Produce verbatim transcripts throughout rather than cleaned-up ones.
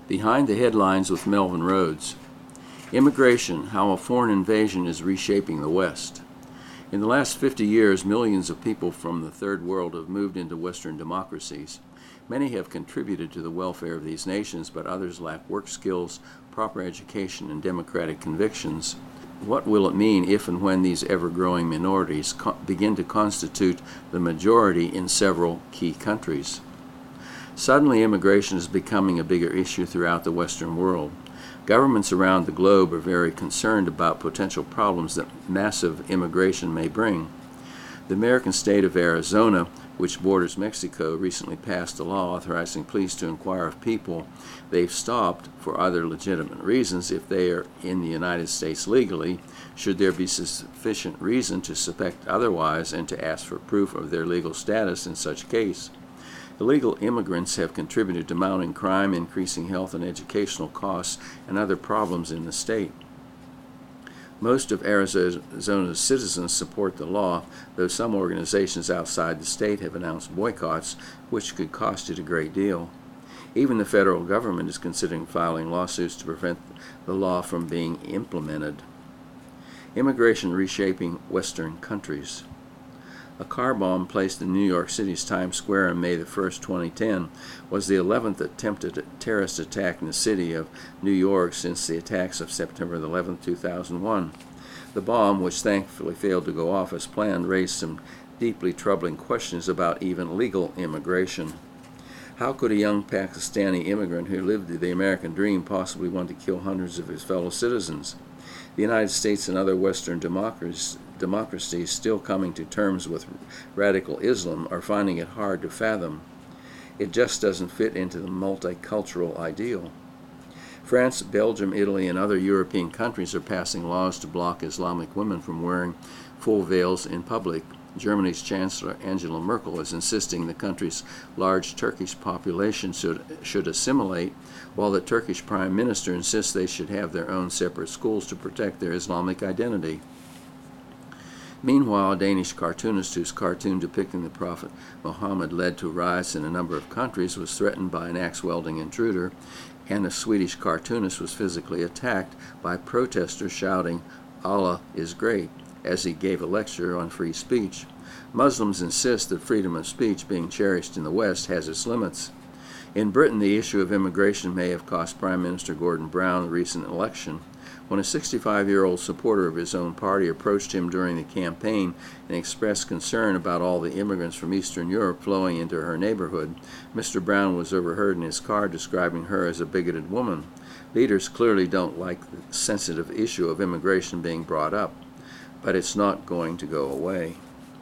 Behind the Headlines with Melvin Rhodes. Immigration, How a Foreign Invasion is Reshaping the West. In the last fifty years, millions of people from the Third World have moved into Western democracies. Many have contributed to the welfare of these nations, but others lack work skills, proper education, and democratic convictions. What will it mean if and when these ever-growing minorities co- begin to constitute the majority in several key countries? Suddenly, immigration is becoming a bigger issue throughout the Western world. Governments around the globe are very concerned about potential problems that massive immigration may bring. The American state of Arizona, which borders Mexico, recently passed a law authorizing police to inquire of people they've stopped for other legitimate reasons if they are in the United States legally, should there be sufficient reason to suspect otherwise, and to ask for proof of their legal status in such case. Illegal immigrants have contributed to mounting crime, increasing health and educational costs, and other problems in the state. Most of Arizona's citizens support the law, though some organizations outside the state have announced boycotts, which could cost it a great deal. Even the federal government is considering filing lawsuits to prevent the law from being implemented. Immigration reshaping Western countries. A car bomb placed in New York City's Times Square on May the first, twenty ten, was the eleventh attempted terrorist attack in the city of New York since the attacks of September eleventh, two thousand one. The bomb, which thankfully failed to go off as planned, raised some deeply troubling questions about even legal immigration. How could a young Pakistani immigrant who lived the American dream possibly want to kill hundreds of his fellow citizens? The United States and other Western democracies, democracies still coming to terms with radical Islam are finding it hard to fathom. It just doesn't fit into the multicultural ideal. France, Belgium, Italy, and other European countries are passing laws to block Islamic women from wearing full veils in public. Germany's Chancellor Angela Merkel is insisting the country's large Turkish population should, should assimilate, while the Turkish Prime Minister insists they should have their own separate schools to protect their Islamic identity. Meanwhile, a Danish cartoonist whose cartoon depicting the Prophet Muhammad led to riots in a number of countries was threatened by an axe-wielding intruder, and a Swedish cartoonist was physically attacked by protesters shouting, "Allah is great," as he gave a lecture on free speech. Muslims insist that freedom of speech being cherished in the West has its limits. In Britain, the issue of immigration may have cost Prime Minister Gordon Brown the recent election. When a sixty-five-year-old supporter of his own party approached him during the campaign and expressed concern about all the immigrants from Eastern Europe flowing into her neighborhood, Mister Brown was overheard in his car describing her as a bigoted woman. Leaders clearly don't like the sensitive issue of immigration being brought up, but it's not going to go away.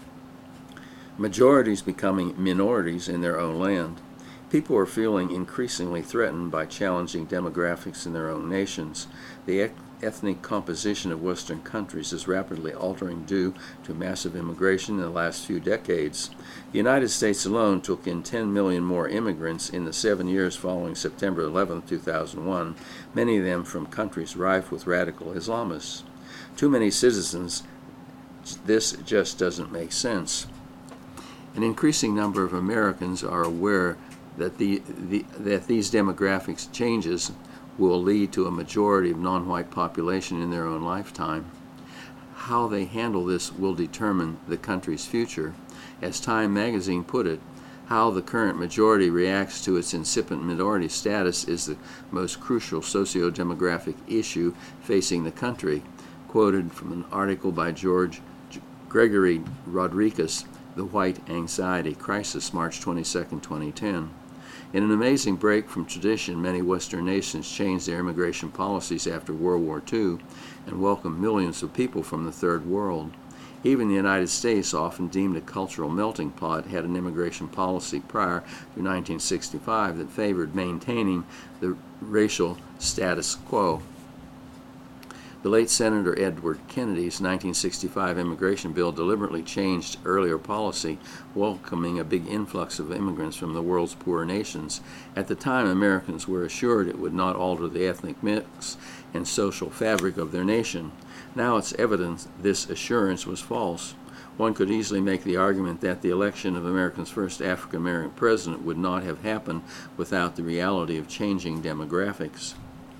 Majorities becoming minorities in their own land. People are feeling increasingly threatened by challenging demographics in their own nations. The ec- ethnic composition of Western countries is rapidly altering due to massive immigration in the last few decades. The United States alone took in ten million more immigrants in the seven years following September eleventh, two thousand one, many of them from countries rife with radical Islamists. Too many citizens, this just doesn't make sense. An increasing number of Americans are aware that the, the that these demographics changes will lead to a majority of non-white population in their own lifetime. How they handle this will determine the country's future. As Time magazine put it, how the current majority reacts to its incipient minority status is the most crucial socio-demographic issue facing the country. Quoted from an article by George Gregory Rodriguez, The White Anxiety Crisis, March twenty-second, twenty ten. In an amazing break from tradition, many Western nations changed their immigration policies after World War Two and welcomed millions of people from the Third World. Even the United States, often deemed a cultural melting pot, had an immigration policy prior to nineteen sixty-five that favored maintaining the racial status quo. The late Senator Edward Kennedy's nineteen sixty-five immigration bill deliberately changed earlier policy, welcoming a big influx of immigrants from the world's poorer nations. At the time, Americans were assured it would not alter the ethnic mix and social fabric of their nation. Now it's evident this assurance was false. One could easily make the argument that the election of America's first African American president would not have happened without the reality of changing demographics.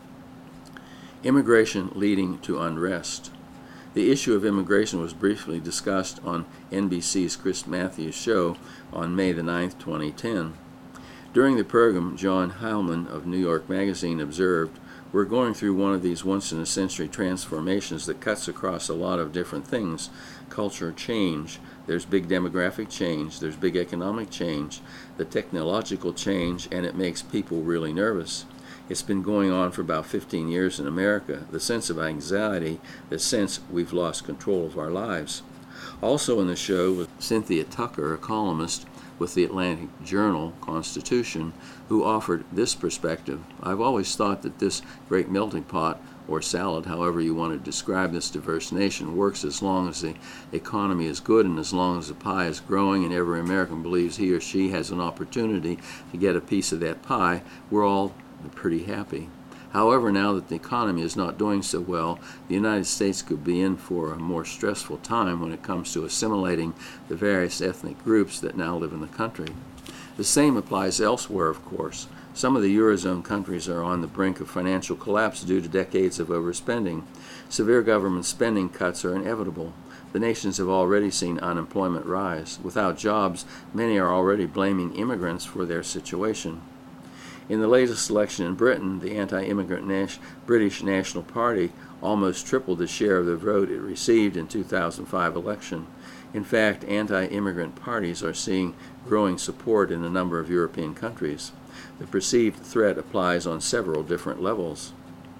Immigration leading to unrest. The issue of immigration was briefly discussed on N B C's Chris Matthews show on May the ninth, twenty ten. During the program, John Heilman of New York Magazine observed, "We're going through one of these once-in-a-century transformations that cuts across a lot of different things. Culture change, there's big demographic change, there's big economic change, the technological change, and it makes people really nervous. It's been going on for about fifteen years in America, the sense of anxiety, the sense we've lost control of our lives." Also in the show was Cynthia Tucker, a columnist with the Atlantic Journal-Constitution, who offered this perspective. "I've always thought that this great melting pot, or salad, however you want to describe this diverse nation, works as long as the economy is good and as long as the pie is growing and every American believes he or she has an opportunity to get a piece of that pie. We're all pretty happy. However, now that the economy is not doing so well, the United States could be in for a more stressful time when it comes to assimilating the various ethnic groups that now live in the country." The same applies elsewhere, of course. Some of the Eurozone countries are on the brink of financial collapse due to decades of overspending. Severe government spending cuts are inevitable. The nations have already seen unemployment rise. Without jobs, many are already blaming immigrants for their situation. In the latest election in Britain, the anti-immigrant Nas- British National Party almost tripled the share of the vote it received in two thousand five election. In fact, anti-immigrant parties are seeing growing support in a number of European countries. The perceived threat applies on several different levels.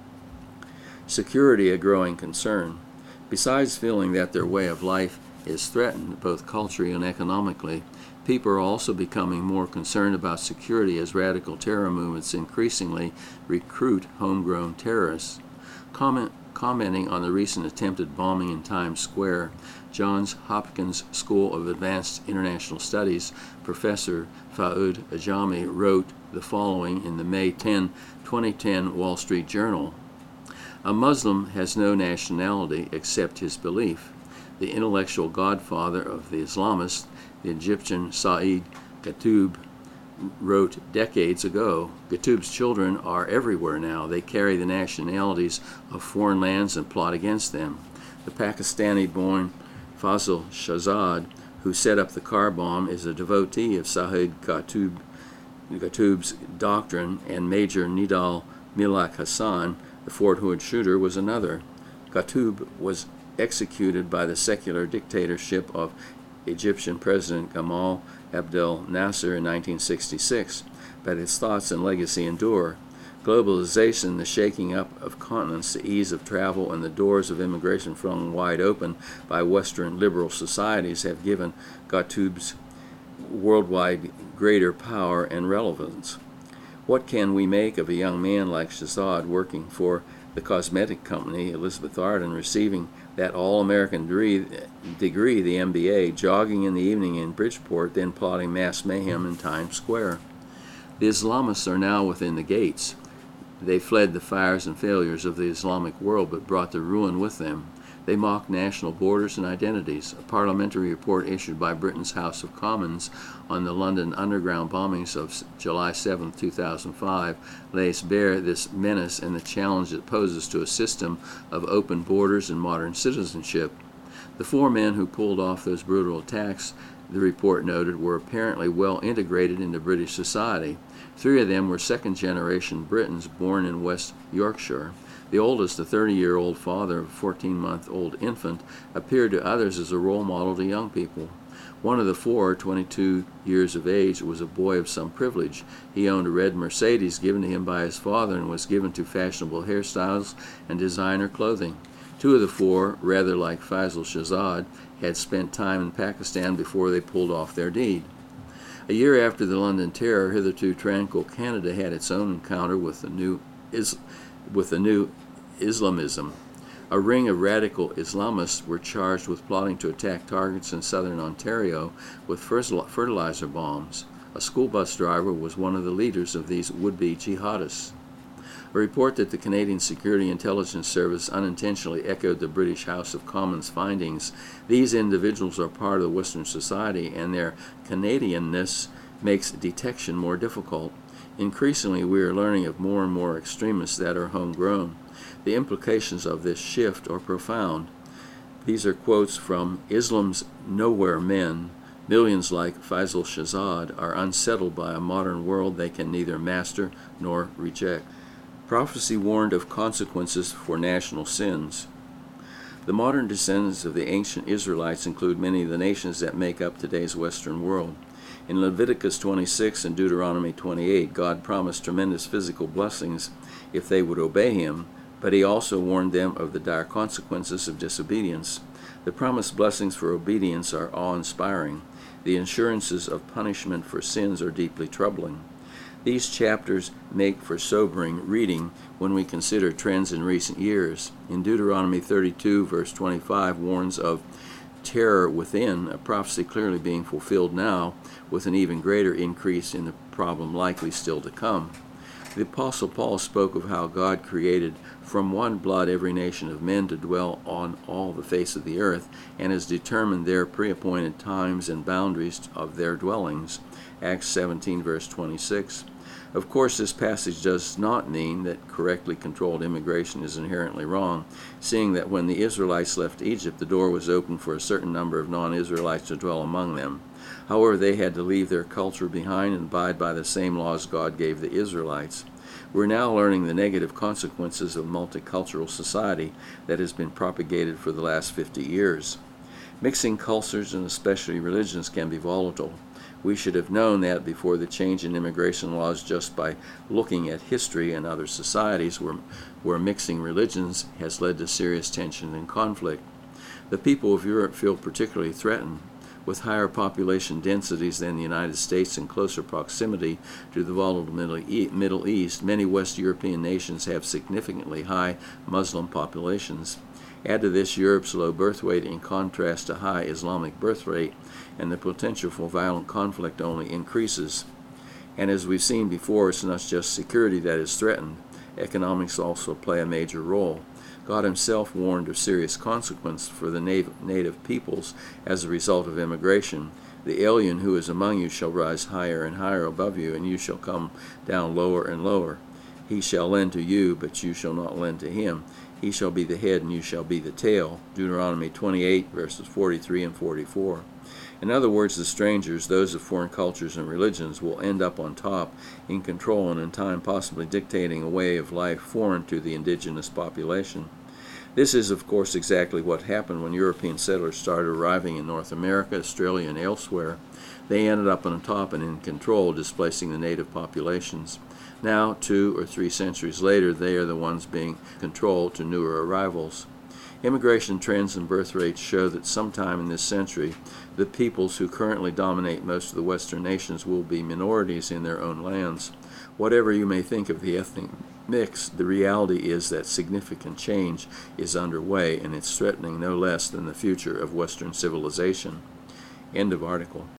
Security, a growing concern. Besides feeling that their way of life is threatened, both culturally and economically, people are also becoming more concerned about security as radical terror movements increasingly recruit homegrown terrorists. Comment, commenting on the recent attempted bombing in Times Square, Johns Hopkins School of Advanced International Studies professor Fouad Ajami wrote the following in the May tenth, twenty ten Wall Street Journal. "A Muslim has no nationality except his belief. The intellectual godfather of the Islamists, the Egyptian Said Qutb, wrote decades ago, Qutb's children are everywhere now. They carry the nationalities of foreign lands and plot against them. The Pakistani-born Fazl Shahzad, who set up the car bomb, is a devotee of Said Qutb, Qutb's doctrine, and Major Nidal Milak Hassan, the Fort Hood shooter, was another. Qutb was executed by the secular dictatorship of Egyptian President Gamal Abdel Nasser in nineteen sixty-six, but his thoughts and legacy endure. Globalization, the shaking up of continents, the ease of travel, and the doors of immigration flung wide open by Western liberal societies have given Qutb's worldwide greater power and relevance. What can we make of a young man like Shahzad working for the cosmetic company Elizabeth Arden, receiving that all-American degree, the M B A, jogging in the evening in Bridgeport, then plotting mass mayhem in Times Square? The Islamists are now within the gates. They fled the fires and failures of the Islamic world, but brought the ruin with them. They mock national borders and identities. A parliamentary report issued by Britain's House of Commons on the London underground bombings of July seventh, two thousand five, lays bare this menace and the challenge it poses to a system of open borders and modern citizenship. The four men who pulled off those brutal attacks, the report noted, were apparently well integrated into British society. Three of them were second-generation Britons born in West Yorkshire. The oldest, a thirty-year-old father of a fourteen-month-old infant, appeared to others as a role model to young people. One of the four, twenty-two years of age, was a boy of some privilege. He owned a red Mercedes given to him by his father and was given to fashionable hairstyles and designer clothing. Two of the four, rather like Faisal Shahzad, had spent time in Pakistan before they pulled off their deed. A year after the London terror, hitherto tranquil Canada had its own encounter with the new is, with the new Islamism. A ring of radical Islamists were charged with plotting to attack targets in southern Ontario with fertilizer bombs. A school bus driver was one of the leaders of these would-be jihadists. A report that the Canadian Security Intelligence Service unintentionally echoed the British House of Commons findings. These individuals are part of the Western society, and their Canadianness makes detection more difficult. Increasingly, we are learning of more and more extremists that are homegrown. The implications of this shift are profound. These are quotes from Islam's Nowhere Men. Millions like Faisal Shahzad are unsettled by a modern world they can neither master nor reject. Prophecy warned of consequences for national sins. The modern descendants of the ancient Israelites include many of the nations that make up today's Western world. In Leviticus twenty-six and Deuteronomy twenty-eight, God promised tremendous physical blessings if they would obey him, but he also warned them of the dire consequences of disobedience. The promised blessings for obedience are awe-inspiring. The assurances of punishment for sins are deeply troubling. These chapters make for sobering reading when we consider trends in recent years. In Deuteronomy thirty-two, verse twenty-five, warns of terror within, a prophecy clearly being fulfilled now, with an even greater increase in the problem likely still to come. The Apostle Paul spoke of how God created from one blood every nation of men to dwell on all the face of the earth, and has determined their preappointed times and boundaries of their dwellings. Acts seventeen, verse twenty-six. Of course, this passage does not mean that correctly controlled immigration is inherently wrong, seeing that when the Israelites left Egypt, the door was open for a certain number of non-Israelites to dwell among them. However, they had to leave their culture behind and abide by the same laws God gave the Israelites. We're now learning the negative consequences of multicultural society that has been propagated for the last fifty years. Mixing cultures and especially religions can be volatile. We should have known that before the change in immigration laws just by looking at history and other societies where, where mixing religions has led to serious tension and conflict. The people of Europe feel particularly threatened. With higher population densities than the United States and closer proximity to the volatile Middle East, many West European nations have significantly high Muslim populations. Add to this Europe's low birth rate in contrast to high Islamic birth rate, and the potential for violent conflict only increases. And as we've seen before, it's not just security that is threatened. Economics also play a major role. God himself warned of serious consequence for the native peoples as a result of immigration. The alien who is among you shall rise higher and higher above you, and you shall come down lower and lower. He shall lend to you, but you shall not lend to him. He shall be the head, and you shall be the tail. Deuteronomy twenty-eight, verses forty-three and forty-four. In other words, the strangers, those of foreign cultures and religions, will end up on top, in control, and in time possibly dictating a way of life foreign to the indigenous population. This is, of course, exactly what happened when European settlers started arriving in North America, Australia, and elsewhere. They ended up on top and in control, displacing the native populations. Now, two or three centuries later, they are the ones being controlled to newer arrivals. Immigration trends and birth rates show that sometime in this century, the peoples who currently dominate most of the Western nations will be minorities in their own lands. Whatever you may think of the ethnic mix, the reality is that significant change is underway, and it's threatening no less than the future of Western civilization. End of article.